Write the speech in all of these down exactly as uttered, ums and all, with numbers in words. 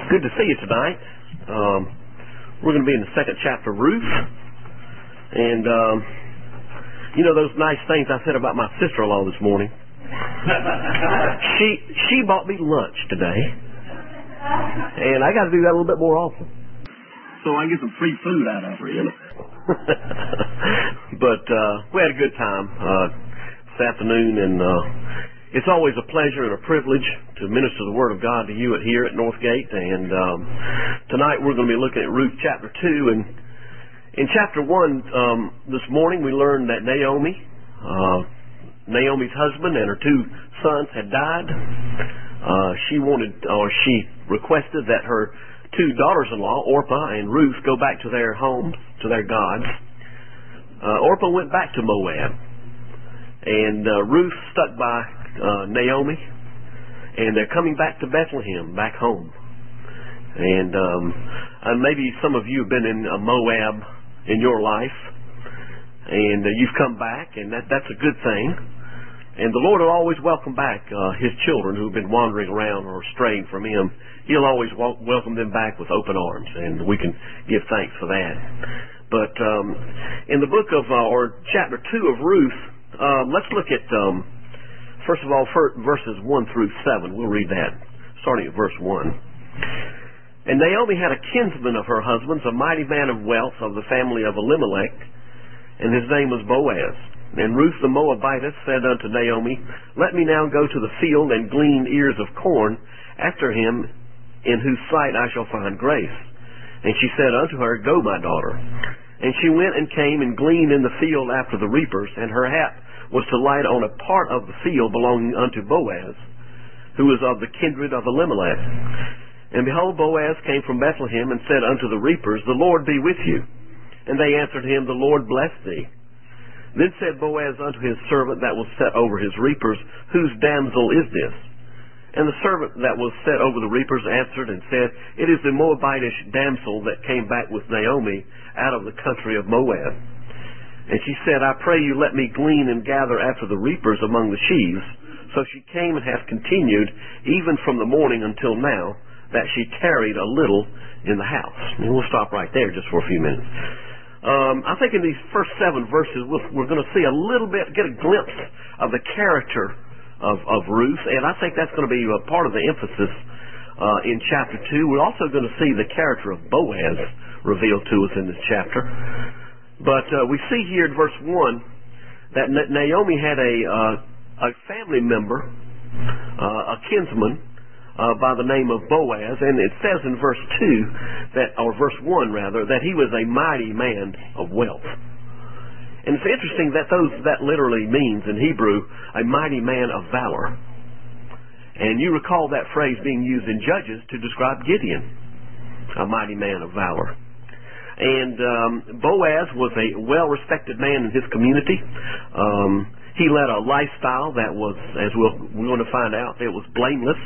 Good to see you tonight. Um, we're going to be in the second chapter of Ruth. And, um, you know those nice things I said about my sister-in-law this morning? she she bought me lunch today. And I got to do that a little bit more often. So I can get some free food out of her, you know. But uh, we had a good time uh, this afternoon, and uh, it's always a pleasure and a privilege to minister the Word of God to you at here at Northgate. And um, tonight we're going to be looking at Ruth chapter two. And in chapter one um, this morning we learned that Naomi, uh, Naomi's husband and her two sons had died. Uh, she wanted, or she requested that her two daughters-in-law, Orpah and Ruth, go back to their homes, to their gods. Uh, Orpah went back to Moab, and uh, Ruth stuck by uh, Naomi, and they're coming back to Bethlehem, back home. And um, uh, maybe some of you have been in uh, Moab in your life, and uh, you've come back, and that, that's a good thing. And the Lord will always welcome back uh, His children who have been wandering around or straying from Him. He'll always wel- welcome them back with open arms, and we can give thanks for that. But um, in the book of, uh, or chapter two of Ruth, uh, let's look at, um, first of all, verses one through seven. We'll read that, starting at verse one. And Naomi had a kinsman of her husband's, a mighty man of wealth of the family of Elimelech, and his name was Boaz. And Ruth the Moabitess said unto Naomi, Let me now go to the field and glean ears of corn after him, in whose sight I shall find grace. And she said unto her, Go, my daughter. And she went and came and gleaned in the field after the reapers, and her hap was to light on a part of the field belonging unto Boaz, who was of the kindred of Elimelech. And behold, Boaz came from Bethlehem and said unto the reapers, The Lord be with you. And they answered him, The Lord bless thee. Then said Boaz unto his servant that was set over his reapers, Whose damsel is this? And the servant that was set over the reapers answered and said, It is the Moabitish damsel that came back with Naomi out of the country of Moab. And she said, I pray you let me glean and gather after the reapers among the sheaves. So she came and hath continued even from the morning until now, that she tarried a little in the house. And we'll stop right there just for a few minutes. Um, I think in these first seven verses we'll, we're going to see a little bit, get a glimpse of the character of, of Ruth, and I think that's going to be a part of the emphasis uh, in chapter two. We're also going to see the character of Boaz revealed to us in this chapter. But uh, we see here in verse one that Naomi had a, uh, a family member, uh, a kinsman, Uh, by the name of Boaz, and it says in verse two, that, or verse one rather, that he was a mighty man of wealth. And it's interesting that those that literally means in Hebrew a mighty man of valor. And you recall that phrase being used in Judges to describe Gideon, a mighty man of valor. And um, Boaz was a well-respected man in his community. Um, he led a lifestyle that was, as we'll, we're going to find out, it was blameless.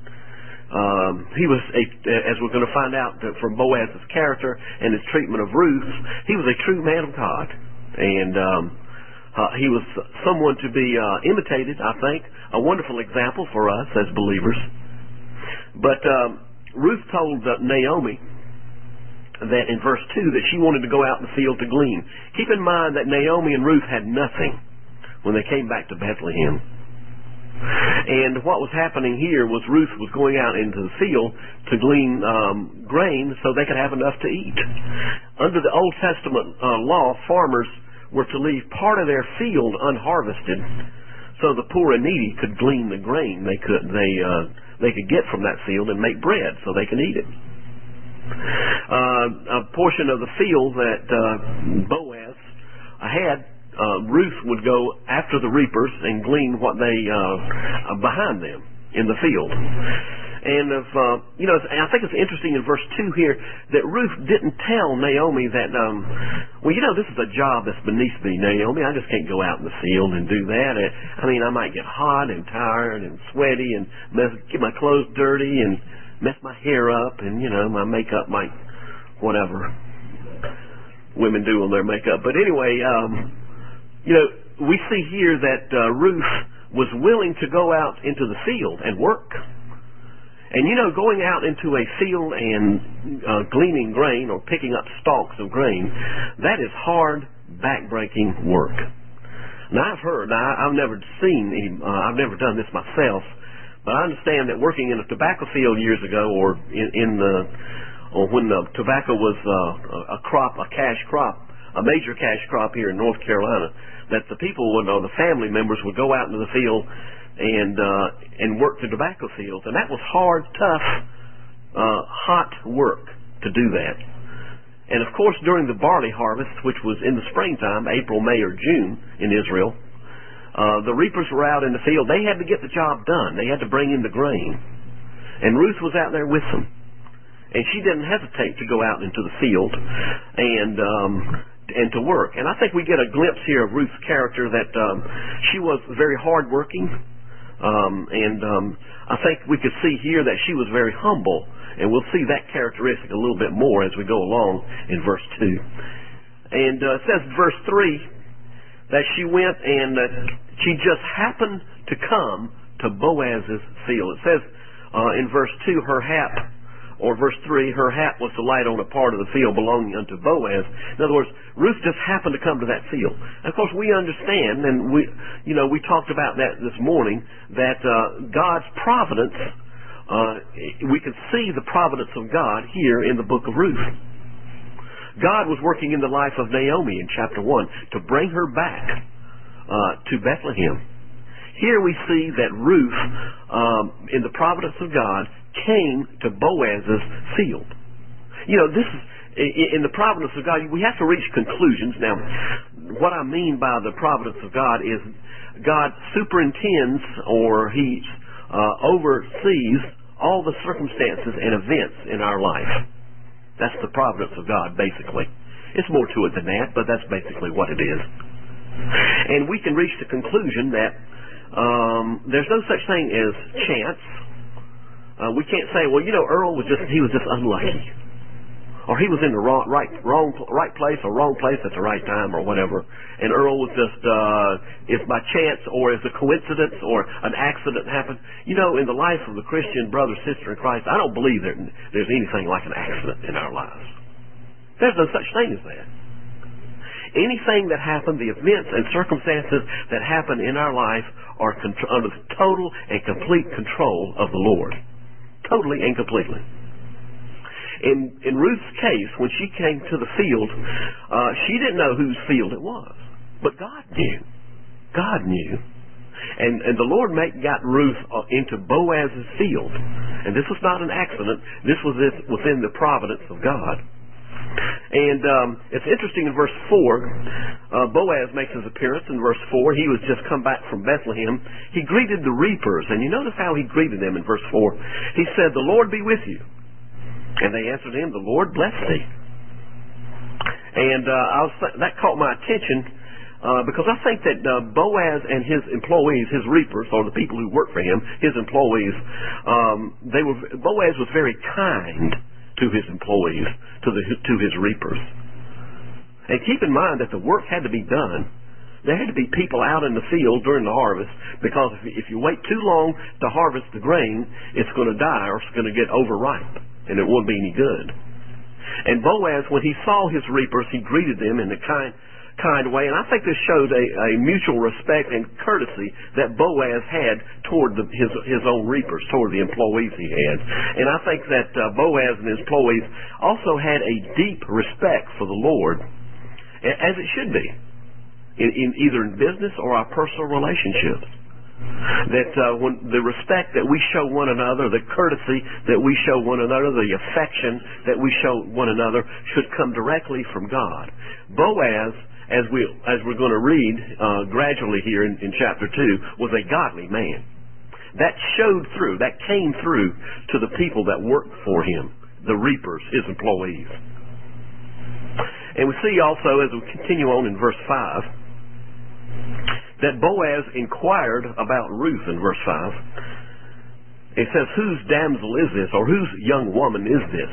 Um, he was, a, as we're going to find out from Boaz's character and his treatment of Ruth, he was a true man of God. And um, uh, he was someone to be uh, imitated, I think, a wonderful example for us as believers. But um, Ruth told uh, Naomi that in verse two that she wanted to go out in the field to glean. Keep in mind that Naomi and Ruth had nothing when they came back to Bethlehem. And what was happening here was Ruth was going out into the field to glean um, grain so they could have enough to eat. Under the Old Testament uh, law, farmers were to leave part of their field unharvested so the poor and needy could glean the grain they could they uh, they could get from that field and make bread so they can eat it. Uh, a portion of the field that uh, Boaz had, Uh, Ruth would go after the reapers and glean what they uh, uh, behind them in the field. And if uh, you know, I think it's interesting in verse two here that Ruth didn't tell Naomi that, um, well, you know, this is a job that's beneath me, Naomi. I just can't go out in the field and do that. I mean, I might get hot and tired and sweaty and mess, get my clothes dirty and mess my hair up, and you know, my makeup might, whatever women do on their makeup. But anyway. Um, You know, we see here that uh, Ruth was willing to go out into the field and work. And you know, going out into a field and uh, gleaning grain or picking up stalks of grain, that is hard, back-breaking work. Now, I've heard, now, I've never seen, any, uh, I've never done this myself, but I understand that working in a tobacco field years ago, or in, in the, or when the tobacco was uh, a crop, a cash crop, a major cash crop here in North Carolina, that the people would, or the family members would go out into the field and uh, and work the tobacco fields, and that was hard, tough, uh, hot work to do that. And of course, during the barley harvest, which was in the springtime, April, May, or June in Israel, uh, the reapers were out in the field. They had to get the job done. They had to bring in the grain, and Ruth was out there with them, and she didn't hesitate to go out into the field and um, and to work. And I think we get a glimpse here of Ruth's character, that um, she was very hardworking. Um, and um, I think we could see here that she was very humble, and we'll see that characteristic a little bit more as we go along in verse two. And uh, it says in verse three that she went and uh, she just happened to come to Boaz's field. It says uh, in verse two, her hap, or verse three, her hap was to light on a part of the field belonging unto Boaz. In other words, Ruth just happened to come to that field. And of course, we understand, and we, you know, we talked about that this morning, that uh, God's providence, uh, we can see the providence of God here in the book of Ruth. God was working in the life of Naomi in chapter one to bring her back uh, to Bethlehem. Here we see that Ruth, um, in the providence of God, came to Boaz's field. You know, this is, in the providence of God, we have to reach conclusions. Now, what I mean by the providence of God is God superintends, or He uh, oversees all the circumstances and events in our life. That's the providence of God, basically. It's more to it than that, but that's basically what it is. And we can reach the conclusion that um, there's no such thing as chance. Uh, we can't say, well, you know, Earl was just, he was just unlucky. Or he was in the wrong, right, wrong, right place or wrong place at the right time or whatever. And Earl was just, uh, if by chance or as a coincidence or an accident happened. You know, in the life of the Christian brother, sister in Christ, I don't believe there, there's anything like an accident in our lives. There's no such thing as that. Anything that happened, the events and circumstances that happen in our life are contr- under the total and complete control of the Lord. Totally and completely. In in Ruth's case, when she came to the field, uh, she didn't know whose field it was, but God knew. God knew, and and the Lord make, got Ruth uh, into Boaz's field, and this was not an accident. This was this, within the providence of God. And um, it's interesting in verse four, uh, Boaz makes his appearance in verse four. He was just come back from Bethlehem. He greeted the reapers, and you notice how he greeted them in verse four. He said, "The Lord be with you." And they answered him, "The Lord bless thee." And uh, I was th- that caught my attention uh, because I think that uh, Boaz and his employees, his reapers, or the people who work for him, his employees, um, they were Boaz was very kind to his employees, to the to his reapers. And keep in mind that the work had to be done. There had to be people out in the field during the harvest, because if, if you wait too long to harvest the grain, it's going to die or it's going to get overripe, and it won't be any good. And Boaz, when he saw his reapers, he greeted them in a kind kind way, and I think this showed a, a mutual respect and courtesy that Boaz had toward the, his his own reapers, toward the employees he had. And I think that uh, Boaz and his employees also had a deep respect for the Lord, as it should be, in, in either in business or our personal relationships. That uh, when the respect that we show one another, the courtesy that we show one another, the affection that we show one another should come directly from God. Boaz, as we as we're going to read uh, gradually here in, in chapter two, was a godly man. That showed through, that came through to the people that worked for him, the reapers, his employees. And we see also, as we continue on in verse five, that Boaz inquired about Ruth in verse five. It says, "Whose damsel is this?" or "Whose young woman is this?"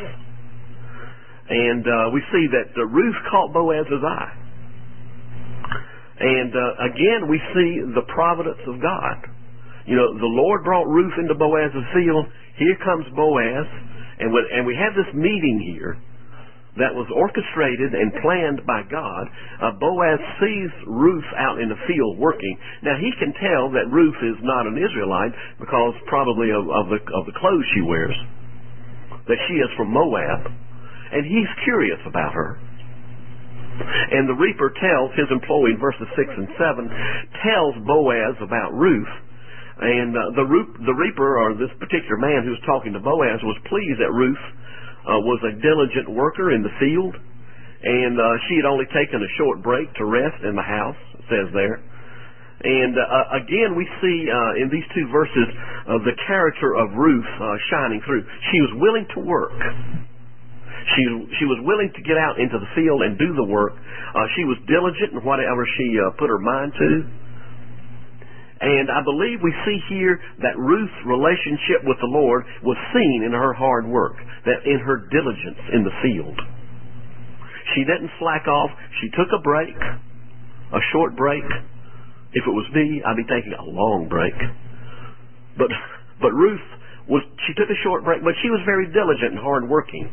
And uh, we see that uh, Ruth caught Boaz's eye. And uh, again, we see the providence of God. You know, the Lord brought Ruth into Boaz's field. Here comes Boaz. And, when, and we have this meeting here that was orchestrated and planned by God. Uh, Boaz sees Ruth out in the field working. Now, he can tell that Ruth is not an Israelite because probably of, of, the, of the clothes she wears, that she is from Moab. And he's curious about her. And the reaper tells his employee in verses six and seven, tells Boaz about Ruth. And uh, the, the reaper, or this particular man who was talking to Boaz, was pleased that Ruth uh, was a diligent worker in the field. And uh, she had only taken a short break to rest in the house, it says there. And uh, again, we see uh, in these two verses uh, the character of Ruth uh, shining through. She was willing to work. She, she was willing to get out into the field and do the work. Uh, she was diligent in whatever she uh, put her mind to. And I believe we see here that Ruth's relationship with the Lord was seen in her hard work, that in her diligence in the field. She didn't slack off. She took a break, a short break. If it was me, I'd be taking a long break. But but Ruth was she took a short break, but she was very diligent and hard working.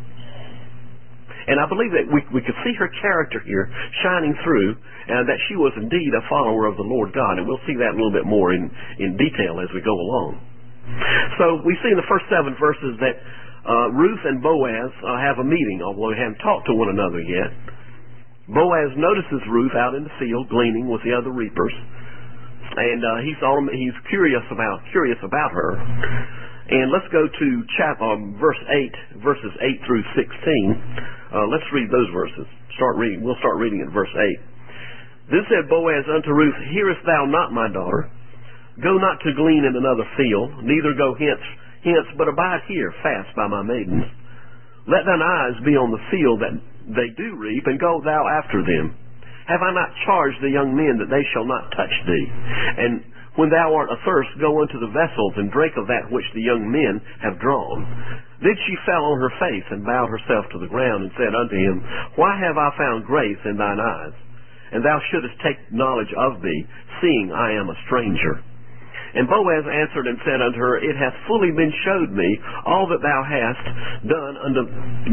And I believe that we, we could see her character here shining through, and that she was indeed a follower of the Lord God. And we'll see that a little bit more in, in detail as we go along. So we see in the first seven verses that uh, Ruth and Boaz uh, have a meeting, although they haven't talked to one another yet. Boaz notices Ruth out in the field gleaning with the other reapers, and uh, he's, he's curious about curious about her. And let's go to chap, um, verse eight, verses eight through sixteen. Uh, let's read those verses. Start reading. We'll start reading at verse eight. Then said Boaz unto Ruth, Hearest thou not, my daughter? Go not to glean in another field, neither go hence, hence, but abide here fast by my maidens. Let thine eyes be on the field that they do reap, and go thou after them. Have I not charged the young men that they shall not touch thee? And when thou art athirst, go unto the vessels, and drink of that which the young men have drawn. Then she fell on her face, and bowed herself to the ground, and said unto him, Why have I found grace in thine eyes? And thou shouldest take knowledge of me, seeing I am a stranger. And Boaz answered and said unto her, It hath fully been showed me all that thou hast done unto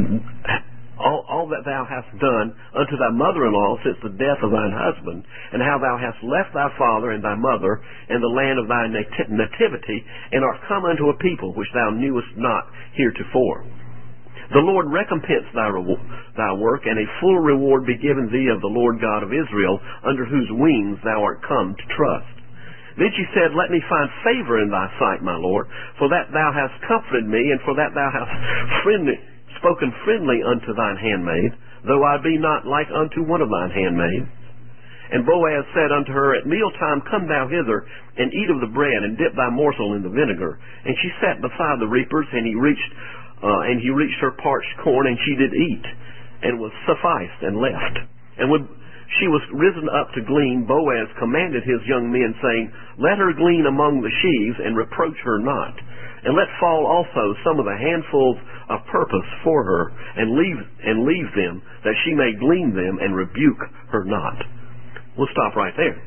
all, all that thou hast done unto thy mother-in-law since the death of thine husband, and how thou hast left thy father and thy mother and the land of thy nat- nativity, and art come unto a people which thou knewest not heretofore. The Lord recompense thy, reward, thy work, and a full reward be given thee of the Lord God of Israel, under whose wings thou art come to trust. Then she said, Let me find favor in thy sight, my Lord, for that thou hast comforted me, and for that thou hast friendly, spoken friendly unto thine handmaid, though I be not like unto one of thine handmaids. And Boaz said unto her, At mealtime come thou hither, and eat of the bread, and dip thy morsel in the vinegar. And she sat beside the reapers, and he reached uh, and he reached her parched corn, and she did eat, and was sufficed, and left. And when she was risen up to glean, Boaz commanded his young men, saying, Let her glean among the sheaves, and reproach her not. And let fall also some of the handfuls of purpose for her, and leave and leave them, that she may glean them, and rebuke her not. We'll stop right there.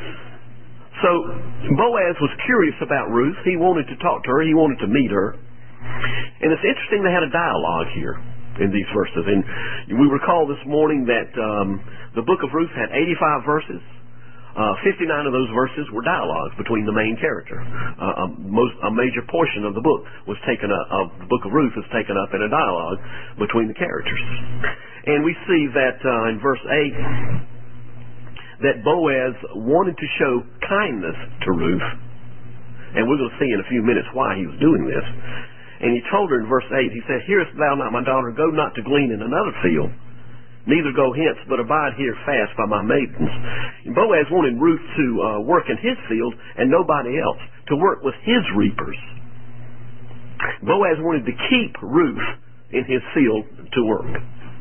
So Boaz was curious about Ruth. He wanted to talk to her. He wanted to meet her. And it's interesting they had a dialogue here in these verses. And we recall this morning that um, the book of Ruth had eighty-five verses. Uh, fifty-nine of those verses were dialogues between the main character. Uh, a, most, a major portion of the book was taken up, of the book of Ruth is taken up in a dialogue between the characters. And we see that uh, in verse eight, that Boaz wanted to show kindness to Ruth. And we're going to see in a few minutes why he was doing this. And he told her in verse eight, he said, Hearest thou not, my daughter, go not to glean in another field, neither go hence, but abide here fast by my maidens. And Boaz wanted Ruth to uh, work in his field and nobody else, to work with his reapers. Boaz wanted to keep Ruth in his field to work.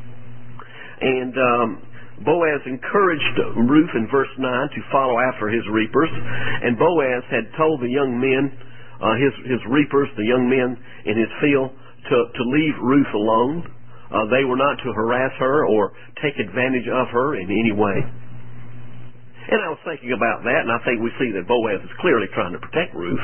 And um, Boaz encouraged Ruth in verse nine to follow after his reapers. And Boaz had told the young men, uh, his, his reapers, the young men in his field, to, to leave Ruth alone. Uh, they were not to harass her or take advantage of her in any way. And I was thinking about that, and I think we see that Boaz is clearly trying to protect Ruth.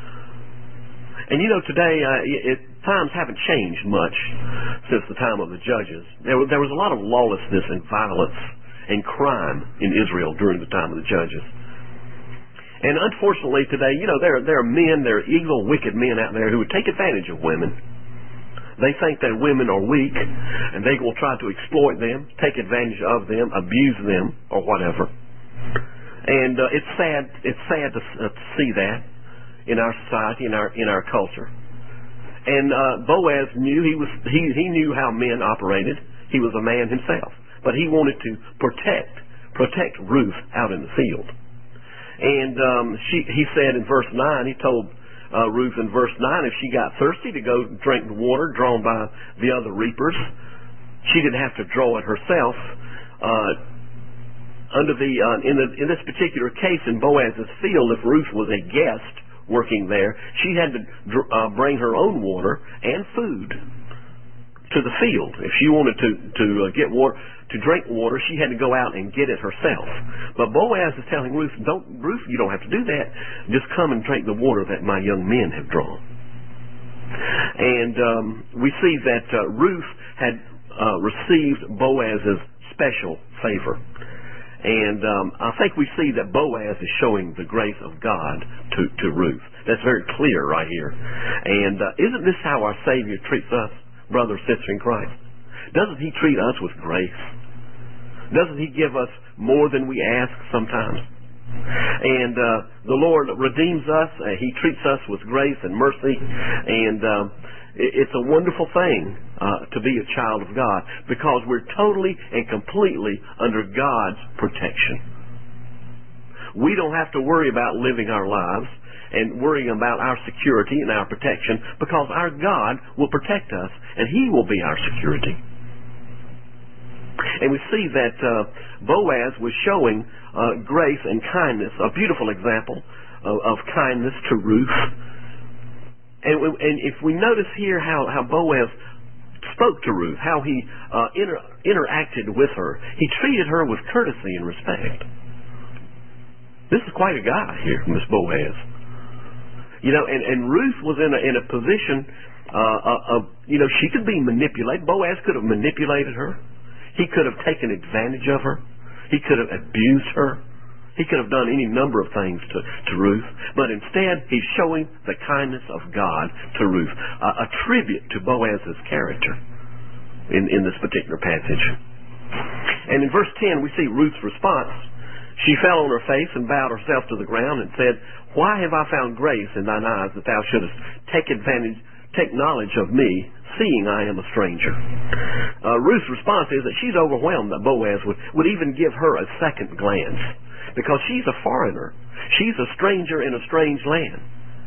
And you know, today, uh, it, times haven't changed much since the time of the judges. There, there was a lot of lawlessness and violence and crime in Israel during the time of the judges. And unfortunately today, you know, there, there are men, there are evil, wicked men out there who would take advantage of women. They think that women are weak, and they will try to exploit them, take advantage of them, abuse them, or whatever. And uh, it's sad, it's sad to, uh, to see that in our society, in our in our culture. And uh, Boaz knew he was he he knew how men operated. He was a man himself, but he wanted to protect protect Ruth out in the field. And um, she he said in verse nine, he told uh, Ruth in verse nine, if she got thirsty, to go drink the water drawn by the other reapers. She didn't have to draw it herself. Uh, under the uh, in the in this particular case in Boaz's field, if Ruth was a guest working there, she had to uh, bring her own water and food to the field. If she wanted to to uh, get water, to drink water, she had to go out and get it herself. But Boaz is telling Ruth, "Don't, Ruth, you don't have to do that. Just come and drink the water that my young men have drawn." And um, we see that uh, Ruth had uh, received Boaz's special favor. And um, I think we see that Boaz is showing the grace of God to, to Ruth. That's very clear right here. And uh, isn't this how our Savior treats us, brother, sister in Christ? Doesn't He treat us with grace? Doesn't He give us more than we ask sometimes? And uh, the Lord redeems us. Uh, he treats us with grace and mercy. And um, it, it's a wonderful thing Uh, to be a child of God, because we're totally and completely under God's protection. We don't have to worry about living our lives and worrying about our security and our protection, because our God will protect us and He will be our security. And we see that uh, Boaz was showing uh, grace and kindness, a beautiful example of, of kindness to Ruth. And, we, and if we notice here how, how Boaz spoke to Ruth, how he uh, inter- interacted with her, he treated her with courtesy and respect. This is quite a guy here, Miss Boaz. You know, and, and Ruth was in a, in a position uh, of, you know, she could be manipulated. Boaz could have manipulated her. He could have taken advantage of her. He could have abused her. He could have done any number of things to, to Ruth. But instead, he's showing the kindness of God to Ruth, uh, a tribute to Boaz's character in, in this particular passage. And in verse ten, we see Ruth's response. She fell on her face and bowed herself to the ground and said, "Why have I found grace in thine eyes, that thou shouldest take advantage, take knowledge of me, seeing I am a stranger?" Uh, Ruth's response is that she's overwhelmed that Boaz would, would even give her a second glance, because she's a foreigner. She's a stranger in a strange land.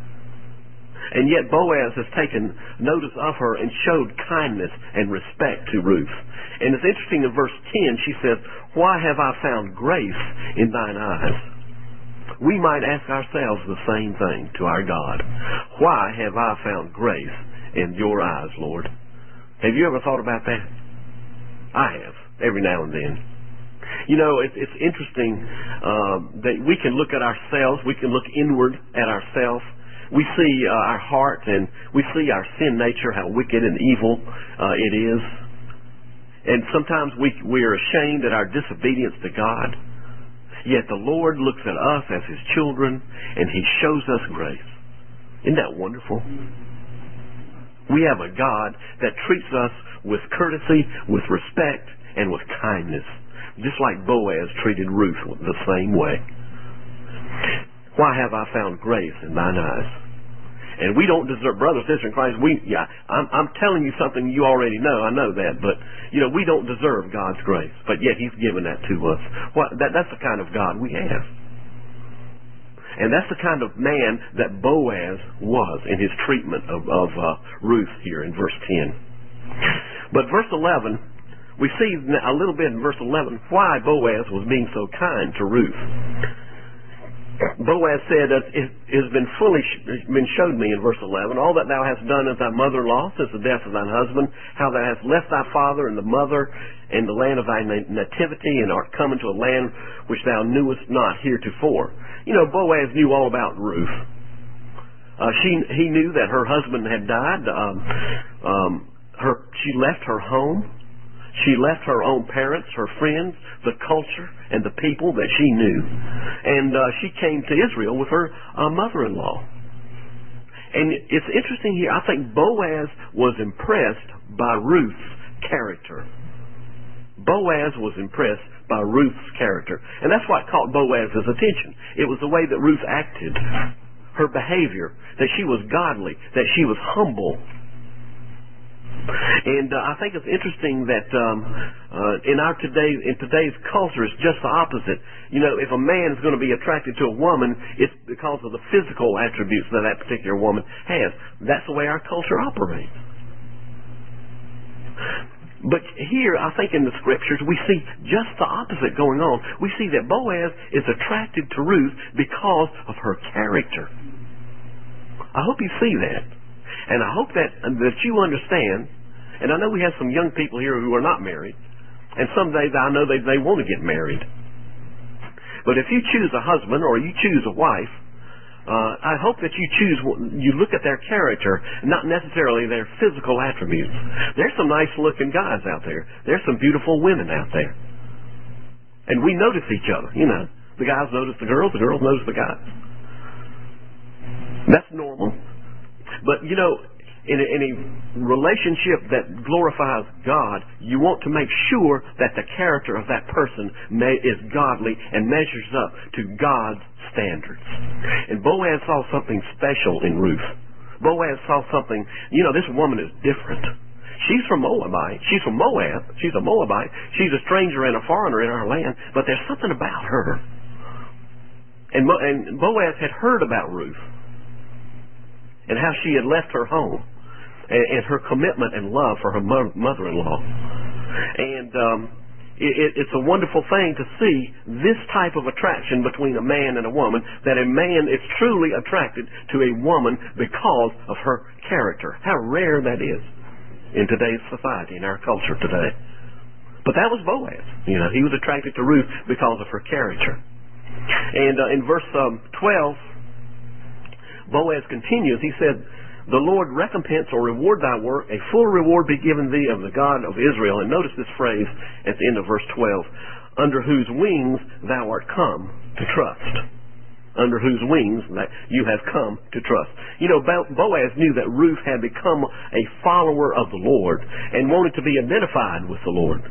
And yet Boaz has taken notice of her and showed kindness and respect to Ruth. And it's interesting, in verse ten, she says, "Why have I found grace in thine eyes?" We might ask ourselves the same thing to our God. Why have I found grace in your eyes, Lord? Have you ever thought about that? I have, every now and then. You know, it, it's interesting uh, that we can look at ourselves, we can look inward at ourselves. We see uh, our heart and we see our sin nature, how wicked and evil uh, it is. And sometimes we, we are ashamed at our disobedience to God. Yet the Lord looks at us as His children and He shows us grace. Isn't that wonderful? We have a God that treats us with courtesy, with respect, and with kindness, just like Boaz treated Ruth the same way. Why have I found grace in thine eyes? And we don't deserve, brother, sister in Christ, we, yeah, I'm, I'm telling you something you already know, I know that, but, you know, we don't deserve God's grace, but yet He's given that to us. What, that, that's the kind of God we have. And that's the kind of man that Boaz was in his treatment of, of uh, Ruth here in verse ten. But verse eleven, we see a little bit in verse eleven why Boaz was being so kind to Ruth. Boaz said, it has been fully been showed me in verse eleven, all that thou hast done as thy mother-in-law since the death of thine husband, how thou hast left thy father and the mother and the land of thy nativity, and art come into a land which thou knewest not heretofore. You know, Boaz knew all about Ruth. Uh, she he knew that her husband had died. Um, um, her she left her home. She left her own parents, her friends, the culture, and the people that she knew. And uh, she came to Israel with her uh, mother-in-law. And it's interesting here, I think Boaz was impressed by Ruth's character. Boaz was impressed by Ruth's character. And that's what caught Boaz's attention. It was the way that Ruth acted, her behavior, that she was godly, that she was humble. And uh, I think it's interesting that um, uh, in our today in today's culture, it's just the opposite. You know, if a man is going to be attracted to a woman, it's because of the physical attributes that that particular woman has. That's the way our culture operates. But here, I think in the scriptures, we see just the opposite going on. We see that Boaz is attracted to Ruth because of her character. I hope you see that. And I hope that that you understand, and I know we have some young people here who are not married, and someday I know they, they want to get married. But if you choose a husband or you choose a wife, uh, I hope that you choose, you look at their character, not necessarily their physical attributes. There's some nice looking guys out there. There's some beautiful women out there. And we notice each other, you know. The guys notice the girls, the girls notice the guys. That's normal. But, you know, in a, in a relationship that glorifies God, you want to make sure that the character of that person may, is godly and measures up to God's standards. And Boaz saw something special in Ruth. Boaz saw something, you know, this woman is different. She's from Moabite. She's from Moab. She's a Moabite. She's a stranger and a foreigner in our land, but there's something about her. And, Mo, and Boaz had heard about Ruth, and how she had left her home, and, and her commitment and love for her mo- mother-in-law. And um, it, it's a wonderful thing to see this type of attraction between a man and a woman, that a man is truly attracted to a woman because of her character. How rare that is in today's society, in our culture today. But that was Boaz. You know, he was attracted to Ruth because of her character. And uh, in verse um, twelve, Boaz continues, he said, the Lord recompense or reward thy work, a full reward be given thee of the God of Israel. And notice this phrase at the end of verse twelve, under whose wings thou art come to trust. Under whose wings that you have come to trust. You know, Boaz knew that Ruth had become a follower of the Lord and wanted to be identified with the Lord.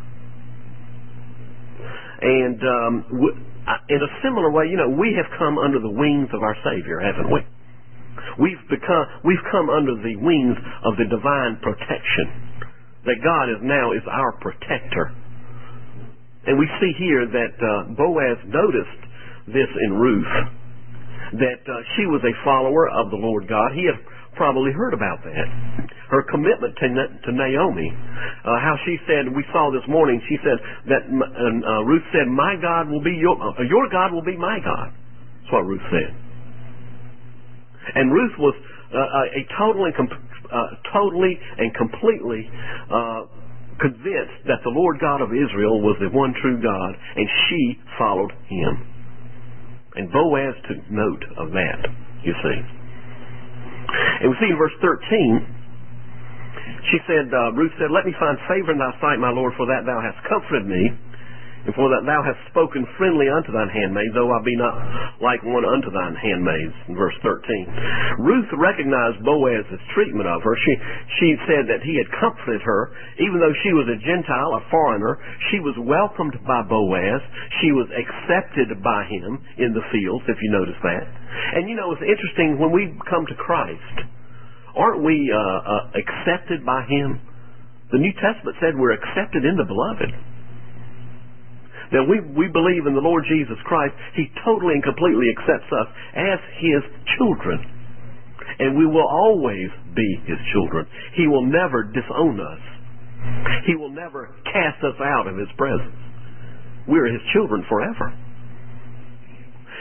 And um, in a similar way, you know, we have come under the wings of our Savior, haven't we? We've become, we've come under the wings of the divine protection. That God is now is our protector. And we see here that uh, Boaz noticed this in Ruth. That uh, she was a follower of the Lord God. He had probably heard about that. Her commitment to, to Naomi. Uh, how she said, we saw this morning, she said that, uh, Ruth said, my God will be your, uh, your God will be my God. That's what Ruth said. And Ruth was uh, a total and com- uh, totally and completely uh, convinced that the Lord God of Israel was the one true God, and she followed Him. And Boaz took note of that, you see. And we see in verse thirteen, she said, uh, Ruth said, let me find favor in thy sight, my Lord, for that thou hast comforted me, and for that thou hast spoken friendly unto thine handmaid, though I be not like one unto thine handmaids. In verse thirteen. Ruth recognized Boaz's treatment of her. She, she said that he had comforted her. Even though she was a Gentile, a foreigner, she was welcomed by Boaz. She was accepted by him in the fields, if you notice that. And you know, it's interesting, when we come to Christ, aren't we uh, uh, accepted by him? The New Testament said we're accepted in the beloved. That we, we believe in the Lord Jesus Christ, He totally and completely accepts us as His children. And we will always be His children. He will never disown us. He will never cast us out of His presence. We're His children forever.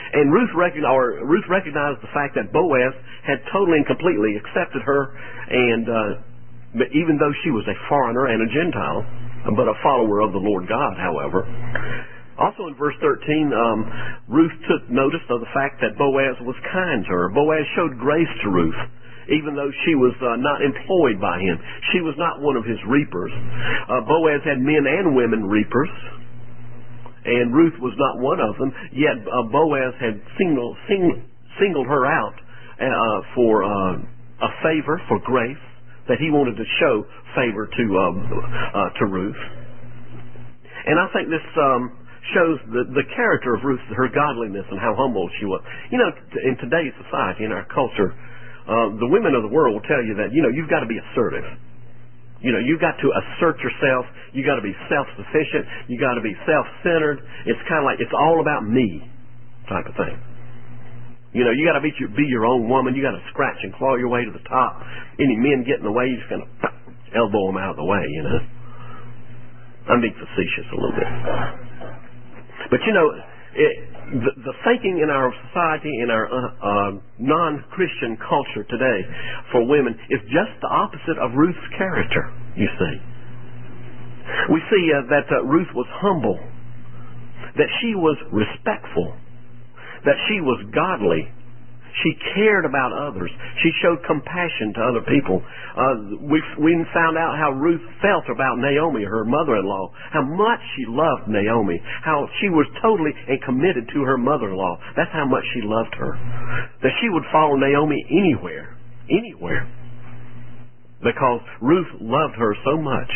And Ruth, recon- or Ruth recognized the fact that Boaz had totally and completely accepted her, and uh, but even though she was a foreigner and a Gentile, but a follower of the Lord God, however. Also in verse thirteen, um, Ruth took notice of the fact that Boaz was kind to her. Boaz showed grace to Ruth, even though she was uh, not employed by him. She was not one of his reapers. Uh, Boaz had men and women reapers, and Ruth was not one of them, yet uh, Boaz had single, sing, singled her out uh, for uh, a favor, for grace, that he wanted to show favor to um, uh, to Ruth. And I think this um, shows the, the character of Ruth, her godliness, and how humble she was. You know, in today's society, in our culture, uh, the women of the world will tell you that, you know, you've got to be assertive. You know, you've got to assert yourself. You've got to be self-sufficient. You've got to be self-centered. It's kind of like, it's all about me type of thing. You know, you got to be your, be your own woman. You got to scratch and claw your way to the top. Any men get in the way, you just kind of elbow them out of the way, you know. I'm being facetious a little bit. But, you know, it, the, the thinking in our society, in our uh, uh, non-Christian culture today for women is just the opposite of Ruth's character, you see. We see uh, that uh, Ruth was humble, that she was respectful, that she was godly. She cared about others. She showed compassion to other people. Uh, we we found out how Ruth felt about Naomi, her mother-in-law, how much she loved Naomi, how she was totally and committed to her mother-in-law. That's how much she loved her. That she would follow Naomi anywhere, anywhere, because Ruth loved her so much.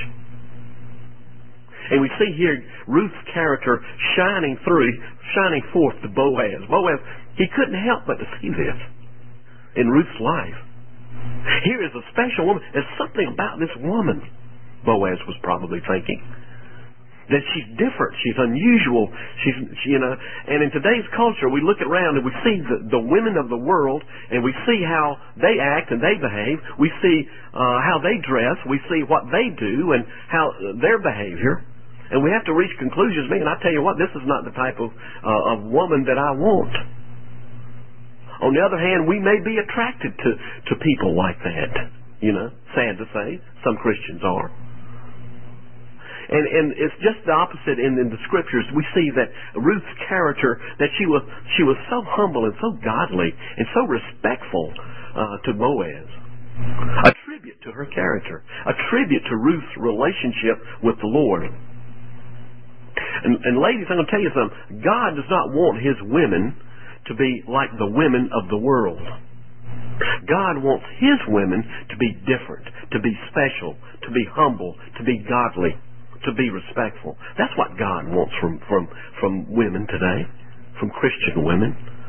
And we see here Ruth's character shining through, shining forth to Boaz. Boaz, he couldn't help but to see this in Ruth's life. Here is a special woman. There's something about this woman, Boaz was probably thinking. That she's different. She's unusual. She's, she, you know, and in today's culture, we look around and we see the, the women of the world, and we see how they act and they behave. We see uh, how they dress. We see what they do and how uh, their behavior. And we have to reach conclusions. Man, I tell you what, this is not the type of, uh, of woman that I want. On the other hand, we may be attracted to, to people like that. You know, sad to say, some Christians are. And, and it's just the opposite in, in the scriptures. We see that Ruth's character, that she was she was so humble and so godly and so respectful uh, to Boaz. A tribute to her character. A tribute to Ruth's relationship with the Lord. And, and ladies, I'm going to tell you something. God does not want His women to be like the women of the world. God wants His women to be different, to be special, to be humble, to be godly, to be respectful. That's what God wants from, from, from women today, from Christian women.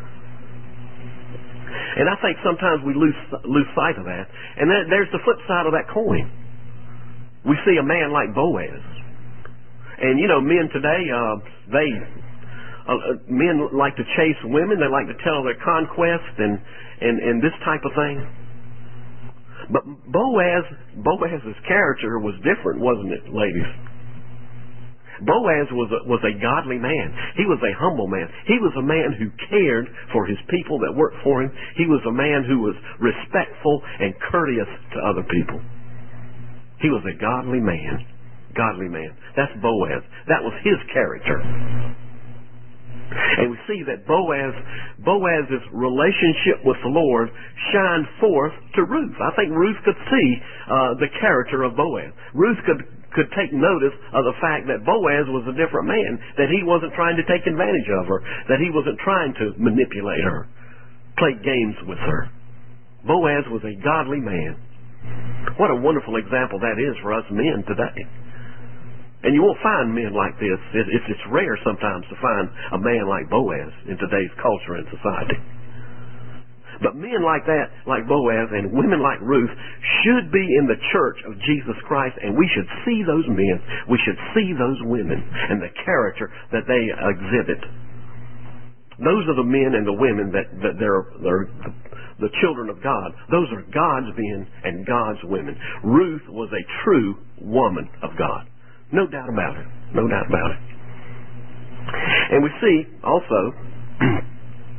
And I think sometimes we lose, lose sight of that. And then there's the flip side of that coin. We see a man like Boaz. And, you know, men today, uh, they, uh, men like to chase women. They like to tell their conquest and, and, and this type of thing. But Boaz, Boaz's character was different, wasn't it, ladies? Boaz was a, was a godly man. He was a humble man. He was a man who cared for his people that worked for him. He was a man who was respectful and courteous to other people. He was a godly man. Godly man. That's Boaz. That was his character. And we see that Boaz, Boaz's relationship with the Lord shined forth to Ruth. I think Ruth could see uh, the character of Boaz. Ruth could could take notice of the fact that Boaz was a different man, that he wasn't trying to take advantage of her, that he wasn't trying to manipulate her, play games with her. Boaz was a godly man. What a wonderful example that is for us men today. And you won't find men like this. It's, it's rare sometimes to find a man like Boaz in today's culture and society. But men like that, like Boaz, and women like Ruth should be in the church of Jesus Christ, and we should see those men, we should see those women, and the character that they exhibit. Those are the men and the women that, that they're, they're the children of God. Those are God's men and God's women. Ruth was a true woman of God. No doubt about it. No doubt about it. And we see also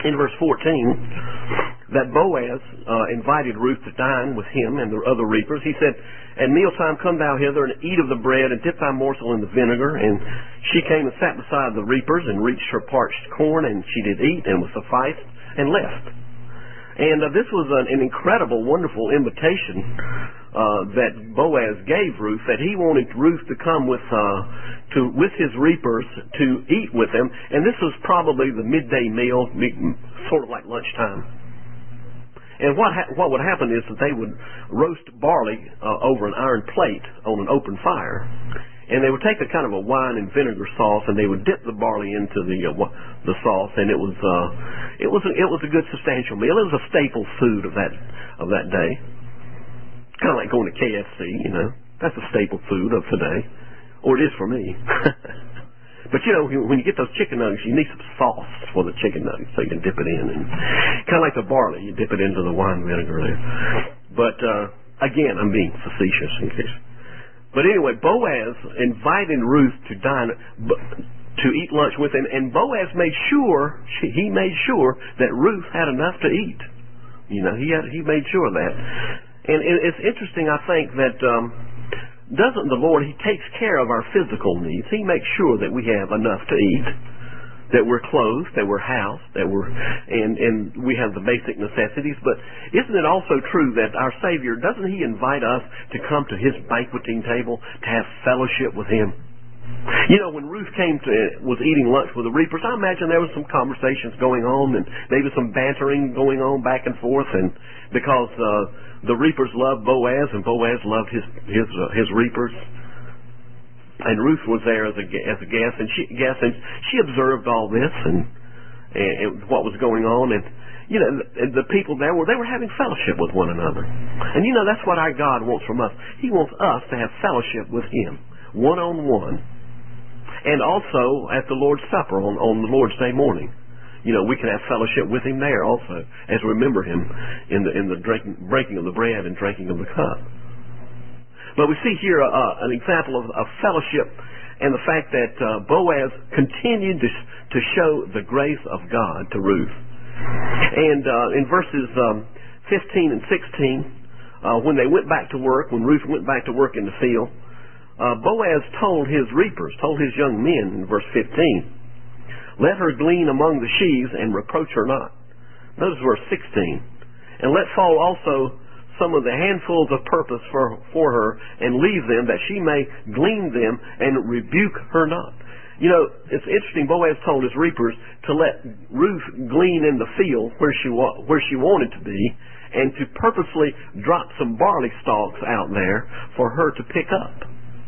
in verse fourteen, that Boaz uh, invited Ruth to dine with him and the other reapers. He said, "At mealtime come thou hither, and eat of the bread, and dip thy morsel in the vinegar." And she came and sat beside the reapers, and reached her parched corn, and she did eat, and was sufficed, and left. And uh, this was an, an incredible, wonderful invitation uh, that Boaz gave Ruth, that he wanted Ruth to come with uh, to with his reapers to eat with them. And this was probably the midday meal, sort of like lunchtime. And what ha- what would happen is that they would roast barley uh, over an iron plate on an open fire, and they would take a kind of a wine and vinegar sauce, and they would dip the barley into the uh, the sauce, and it was uh, it was a, it was a good substantial meal. It was a staple food of that of that day, kind of like going to K F C. You know, that's a staple food of today, or it is for me. But, you know, when you get those chicken nuggets, you need some sauce for the chicken nuggets so you can dip it in. And kind of like the barley, you dip it into the wine vinegar there. But, uh, again, I'm being facetious in case. But anyway, Boaz invited Ruth to dine, to eat lunch with him. And Boaz made sure, he made sure that Ruth had enough to eat. You know, he had, he made sure of that. And it's interesting, I think, that... Um, Doesn't the Lord, He takes care of our physical needs. He makes sure that we have enough to eat, that we're clothed, that we're housed, that we're, and, and we have the basic necessities. But isn't it also true that our Savior, doesn't He invite us to come to His banqueting table, to have fellowship with Him? You know, when Ruth came to, was eating lunch with the reapers, I imagine there was some conversations going on and maybe some bantering going on back and forth, and because, uh, the reapers loved Boaz, and Boaz loved his his uh, his reapers. And Ruth was there as a as a guest, and she guest, and she observed all this and, and what was going on. And you know, the, the people there were they were having fellowship with one another. And you know, that's what our God wants from us. He wants us to have fellowship with Him, one on one, and also at the Lord's Supper on on the Lord's Day morning. You know, we can have fellowship with Him there also, as we remember Him in the in the drinking, breaking of the bread and drinking of the cup. But we see here uh, an example of, of fellowship, and the fact that uh, Boaz continued to to show the grace of God to Ruth. And uh, in verses um, fifteen and sixteen, uh, when they went back to work, when Ruth went back to work in the field, uh, Boaz told his reapers, told his young men in verse fifteen, "Let her glean among the sheaves, and reproach her not." Notice verse sixteen. "And let fall also some of the handfuls of purpose for, for her, and leave them, that she may glean them, and rebuke her not." You know, it's interesting, Boaz told his reapers to let Ruth glean in the field where she, wa- where she wanted to be, and to purposely drop some barley stalks out there for her to pick up.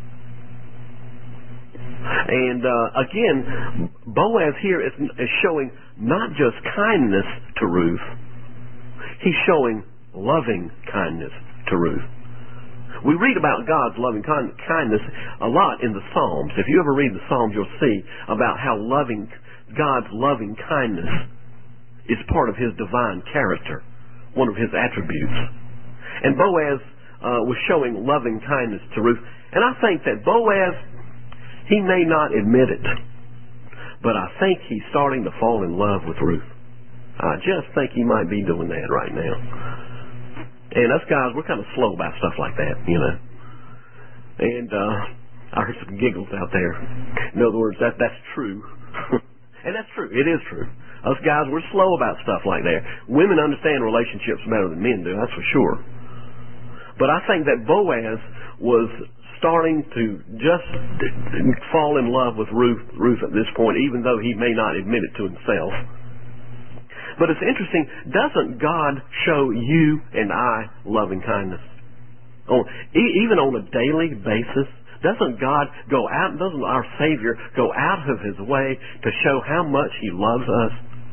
And uh, again, Boaz here is, is showing not just kindness to Ruth, he's showing loving kindness to Ruth. We read about God's loving kindness a lot in the Psalms. If you ever read the Psalms, you'll see about how loving God's loving kindness is part of His divine character, one of His attributes. And Boaz uh, was showing loving kindness to Ruth. And I think that Boaz, he may not admit it, but I think he's starting to fall in love with Ruth. I just think he might be doing that right now. And us guys, we're kind of slow about stuff like that, you know. And uh, I heard some giggles out there. In other words, that that's true. And that's true. It is true. Us guys, we're slow about stuff like that. Women understand relationships better than men do, that's for sure. But I think that Boaz was starting to just fall in love with Ruth, Ruth at this point, even though he may not admit it to himself. But it's interesting, doesn't God show you and I loving kindness? On, even on a daily basis, doesn't God go out, doesn't our Savior go out of His way to show how much He loves us?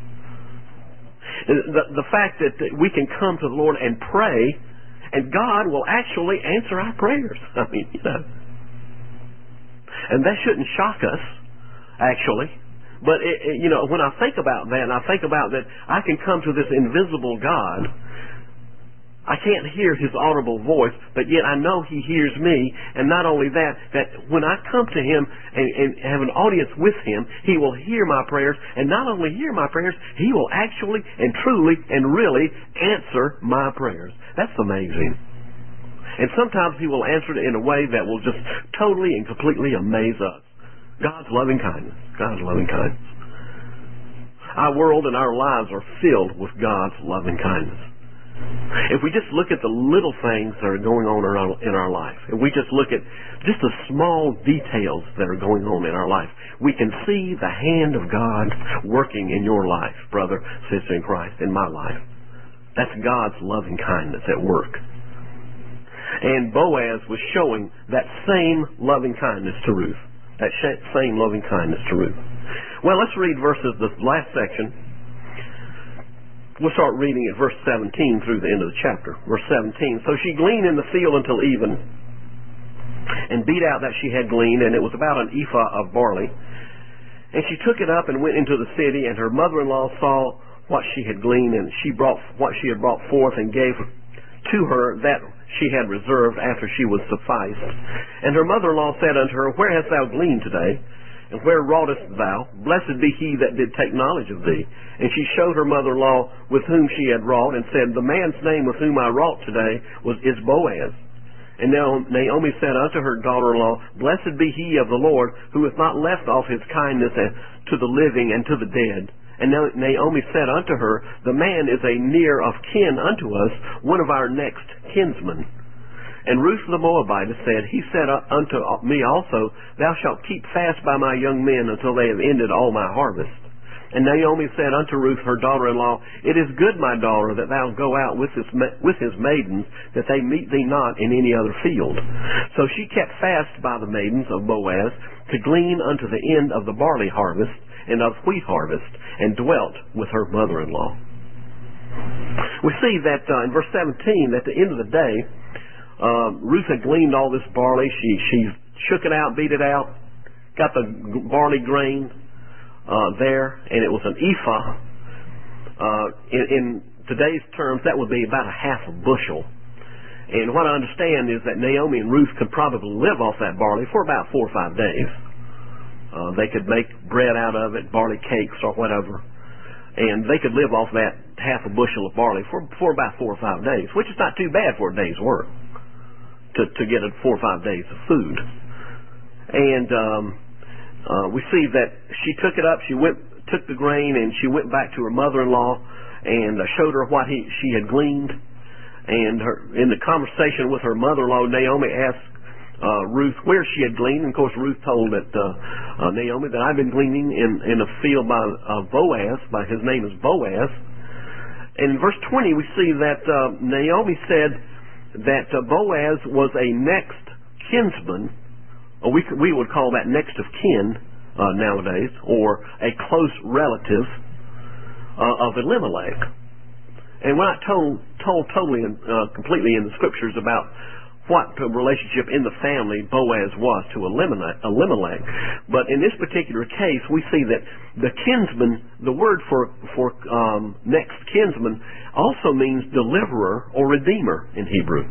The, the fact that we can come to the Lord and pray, and God will actually answer our prayers. I mean, you know. And that shouldn't shock us, actually. But, it, it, you know, when I think about that, and I think about that I can come to this invisible God I can't hear his audible voice, but yet I know he hears me. And not only that, that when I come to him and, and have an audience with him, he will hear my prayers. And not only hear my prayers, he will actually and truly and really answer my prayers. That's amazing. And sometimes he will answer it in a way that will just totally and completely amaze us. God's loving kindness. God's loving kindness. Our world and our lives are filled with God's loving kindness. If we just look at the little things that are going on in our, in our life, if we just look at just the small details that are going on in our life, we can see the hand of God working in your life, brother, sister in Christ, in my life. That's God's loving kindness at work. And Boaz was showing that same loving kindness to Ruth. That same loving kindness to Ruth. Well, let's read verses, the last section. We'll start reading at verse seventeen through the end of the chapter. Verse seventeen. So she gleaned in the field until even, and beat out that she had gleaned, and it was about an ephah of barley. And she took it up and went into the city, and her mother-in-law saw what she had gleaned, and she brought what she had brought forth, and gave to her that she had reserved after she was sufficed. And her mother-in-law said unto her, Where hast thou gleaned today? And where wroughtest thou? Blessed be he that did take knowledge of thee. And she showed her mother-in-law with whom she had wrought, and said, The man's name with whom I wrought today was is Boaz. And now Naomi said unto her daughter-in-law, Blessed be he of the Lord, who hath not left off his kindness to the living and to the dead. And now Naomi said unto her, The man is a near of kin unto us, one of our next kinsmen. And Ruth the Moabitess said, He said unto me also, Thou shalt keep fast by my young men until they have ended all my harvest. And Naomi said unto Ruth her daughter-in-law, It is good, my daughter, that thou go out with his, with his maidens, that they meet thee not in any other field. So she kept fast by the maidens of Boaz, to glean unto the end of the barley harvest and of wheat harvest, and dwelt with her mother-in-law. We see that uh, in verse seventeen, at the end of the day, Uh, Ruth had gleaned all this barley. She she shook it out, beat it out, got the barley grain uh, there, and it was an ephah. Uh, in, in today's terms, that would be about a half a bushel. And what I understand is that Naomi and Ruth could probably live off that barley for about four or five days. Uh, they could make bread out of it, barley cakes or whatever, and they could live off that half a bushel of barley for, for about four or five days, which is not too bad for a day's work. To, to get it four or five days of food. And um, uh, we see that she took it up, she went, took the grain, and she went back to her mother-in-law and uh, showed her what he, she had gleaned. And her, in the conversation with her mother-in-law, Naomi asked uh, Ruth where she had gleaned. And of course, Ruth told that uh, uh, Naomi that I've been gleaning in, in a field by uh, Boaz, by his name is Boaz. And in verse twenty, we see that uh, Naomi said that uh, Boaz was a next kinsman, or we we would call that next of kin uh, nowadays, or a close relative uh, of Elimelech. And we're not told told totally and uh, completely in the scriptures about what the relationship in the family Boaz was to Elimelech, Elimelech. But in this particular case, we see that the kinsman, the word for for um, next kinsman, also means deliverer or redeemer in Hebrew.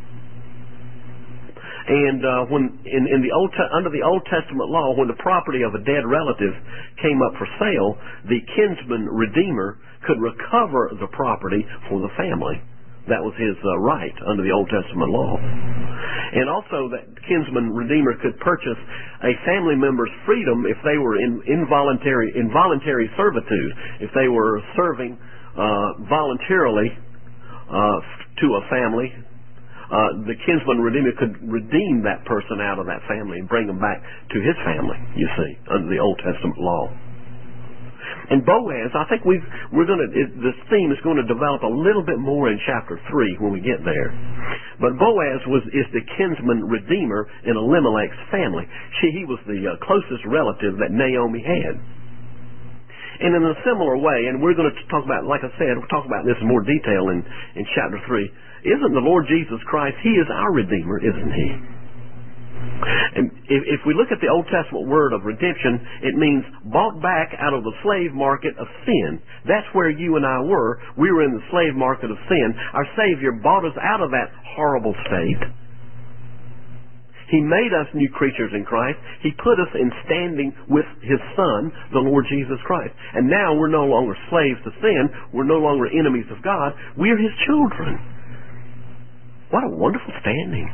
And uh, when in, in the old under the Old Testament law, when the property of a dead relative came up for sale, the kinsman redeemer could recover the property for the family. That was his uh, right under the Old Testament law. And also that kinsman redeemer could purchase a family member's freedom if they were in involuntary involuntary servitude, if they were serving uh, voluntarily uh, to a family. Uh, the kinsman redeemer could redeem that person out of that family and bring them back to his family, you see, under the Old Testament law. And Boaz, I think we've, we're going to, this theme is going to develop a little bit more in chapter three when we get there. But Boaz was, is the kinsman redeemer in Elimelech's family. She, he was the uh, closest relative that Naomi had. And in a similar way, and we're going to talk about, like I said, we'll talk about this in more detail in, in chapter three, isn't the Lord Jesus Christ, He is our Redeemer, isn't He? And if, if we look at the Old Testament word of redemption, it means bought back out of the slave market of sin. That's where you and I were. We were in the slave market of sin. Our Savior bought us out of that horrible state. He made us new creatures in Christ. He put us in standing with His Son, the Lord Jesus Christ. And now we're no longer slaves to sin. We're no longer enemies of God. We're His children. What a wonderful standing.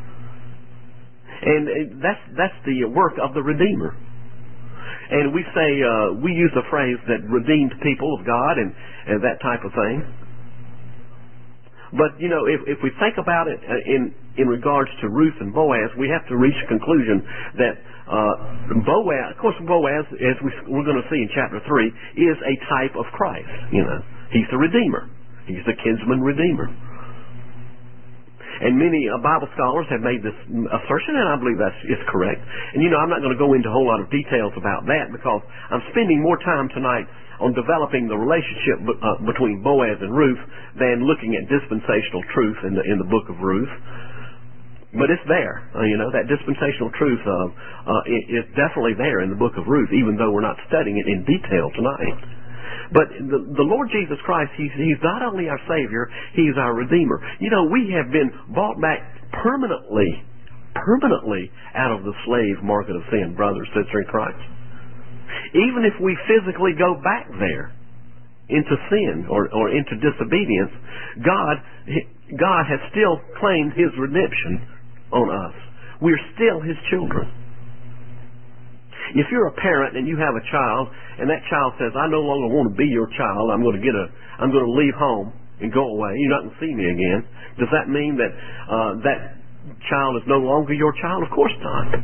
And that's that's the work of the Redeemer. And we say, uh, we use the phrase that redeemed people of God and, and that type of thing. But, you know, if, if we think about it in, in regards to Ruth and Boaz, we have to reach a conclusion that uh, Boaz, of course Boaz, as we, we're going to see in chapter three, is a type of Christ. You know, He's the Redeemer. He's the kinsman Redeemer. And many uh, Bible scholars have made this assertion, and I believe that's is correct. And, you know, I'm not going to go into a whole lot of details about that because I'm spending more time tonight on developing the relationship b- uh, between Boaz and Ruth than looking at dispensational truth in the in the book of Ruth. But it's there. Uh, you know, that dispensational truth uh, uh, is definitely there in the book of Ruth, even though we're not studying it in detail tonight. But the, the Lord Jesus Christ, he's, he's not only our Savior, He's our Redeemer. You know, we have been bought back permanently, permanently out of the slave market of sin, brother, sister in Christ. Even if we physically go back there into sin or, or into disobedience, God, God has still claimed His redemption on us. We're still His children. If you're a parent and you have a child and that child says, I no longer want to be your child, I'm going to get a, I'm going to leave home and go away, you're not going to see me again, does that mean that uh, that child is no longer your child? Of course not.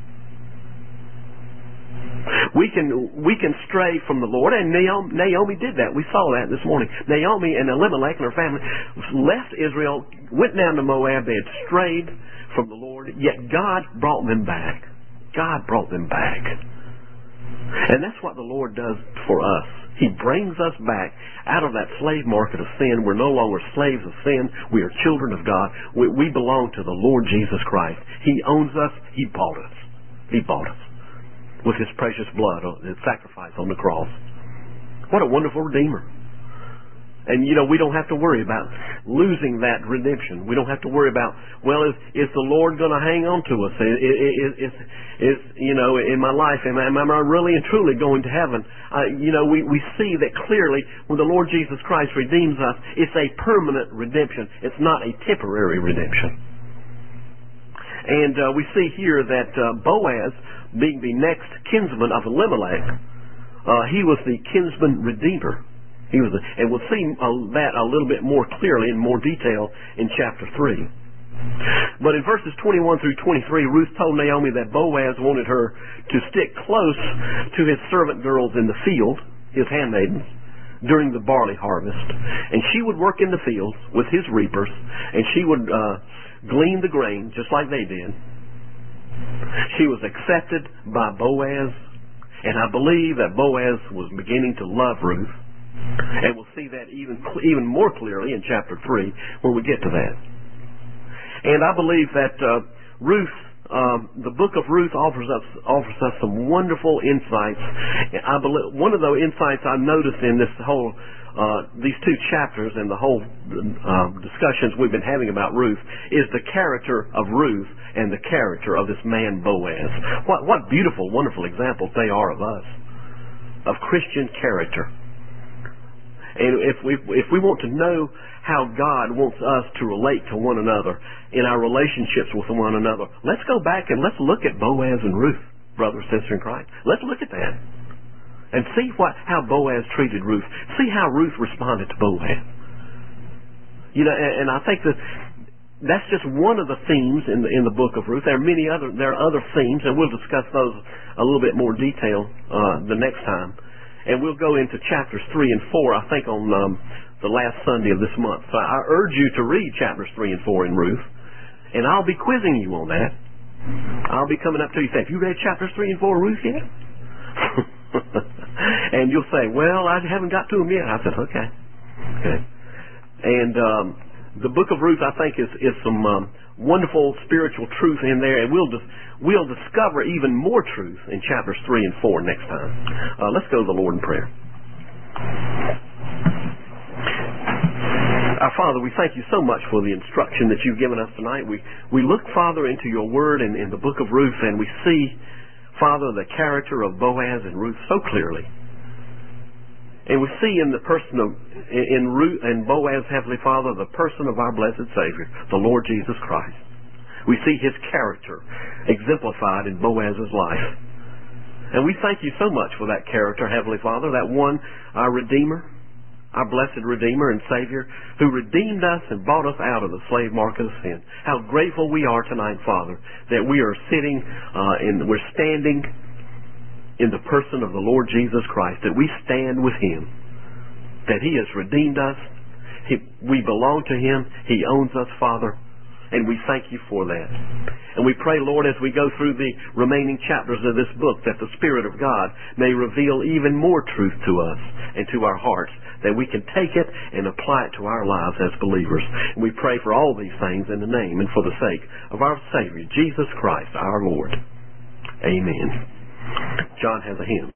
We can we can stray from the Lord, and Naomi, Naomi did that. We saw that this morning. Naomi and Elimelech and her family left Israel, went down to Moab. They had strayed from the Lord, yet God brought them back. God brought them back. And that's what the Lord does for us. He brings us back out of that slave market of sin. We're no longer slaves of sin. We are children of God. We, we belong to the Lord Jesus Christ. He owns us. He bought us. He bought us with His precious blood, His sacrifice on the cross. What a wonderful Redeemer. And, you know, we don't have to worry about losing that redemption. We don't have to worry about, well, is, is the Lord going to hang on to us? Is, is, is, you know, in my life, am I, am I really and truly going to heaven? Uh, you know, we, we see that clearly when the Lord Jesus Christ redeems us, it's a permanent redemption. It's not a temporary redemption. And uh, we see here that uh, Boaz, being the next kinsman of Elimelech, uh, he was the kinsman redeemer. He was, a, and we'll see uh, that a little bit more clearly in more detail in chapter three. But in verses twenty-one through twenty-three, Ruth told Naomi that Boaz wanted her to stick close to his servant girls in the field, his handmaidens, during the barley harvest. And she would work in the fields with his reapers, and she would uh, glean the grain just like they did. She was accepted by Boaz, and I believe that Boaz was beginning to love Ruth. And we'll see that even even more clearly in chapter three when we get to that. And I believe that uh, Ruth, um, the book of Ruth offers us offers us some wonderful insights. I believe one of those insights I noticed in this whole uh, these two chapters and the whole uh, discussions we've been having about Ruth is the character of Ruth and the character of this man Boaz. What what beautiful, wonderful examples they are of us, of Christian character. And if we if we want to know how God wants us to relate to one another in our relationships with one another, let's go back and let's look at Boaz and Ruth, brother, sister in Christ. Let's look at that and see what how Boaz treated Ruth. See how Ruth responded to Boaz. You know, and, and I think that that's just one of the themes in the in the book of Ruth. There are many other there are other themes, and we'll discuss those a little bit more detail uh, the next time. And we'll go into chapters three and four, I think, on um, the last Sunday of this month. So I urge you to read chapters three and four in Ruth, and I'll be quizzing you on that. I'll be coming up to you and say, have you read chapters three and four of Ruth yet? And you'll say, well, I haven't got to them yet. I said, okay. Okay. And um, the book of Ruth, I think, is, is some um, wonderful spiritual truth in there, and we'll, dis- we'll discover even more truth in chapters three and four next time. Uh, let's go to the Lord in prayer. Our Father, we thank you so much for the instruction that you've given us tonight. We, we look, Father, into your word in, in the book of Ruth, and we see, Father, the character of Boaz and Ruth so clearly. And we see in the person of, in Ruth and Boaz, Heavenly Father, the person of our blessed Savior, the Lord Jesus Christ. We see his character exemplified in Boaz's life. And we thank you so much for that character, Heavenly Father, that one, our Redeemer, our blessed Redeemer and Savior, who redeemed us and bought us out of the slave market of sin. How grateful we are tonight, Father, that we are sitting, uh, in, we're standing in the person of the Lord Jesus Christ, that we stand with him, that he has redeemed us, he, we belong to him, he owns us, Father, and we thank you for that. And we pray, Lord, as we go through the remaining chapters of this book, that the Spirit of God may reveal even more truth to us and to our hearts, that we can take it and apply it to our lives as believers. And we pray for all these things in the name and for the sake of our Savior, Jesus Christ, our Lord. Amen. John has a hymn.